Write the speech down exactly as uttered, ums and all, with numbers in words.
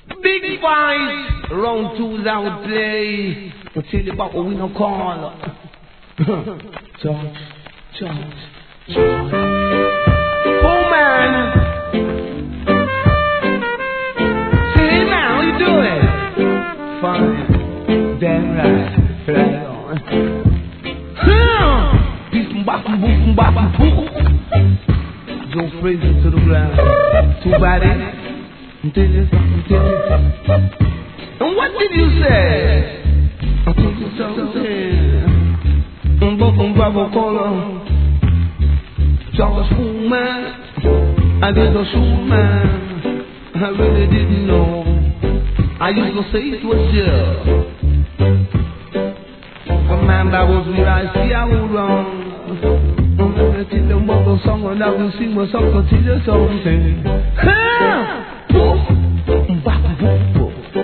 Big fight, round two's out play. I'll tell you about what we don't call. George, George, George. Oh man. Say now, how you doing? Fine, damn right, right on. Beat bop boom bop boom. Joe Frazier to the ground. Too bad, ain't it? Tell you something, tell you something. And what did you say? I think you something. Um bum bravo color. George Foreman. I did a shoe man. I really didn't know. I used to say it was you. A man that was me, I see I was wrong. I'm gonna tell them about the song and I will sing my song until you something.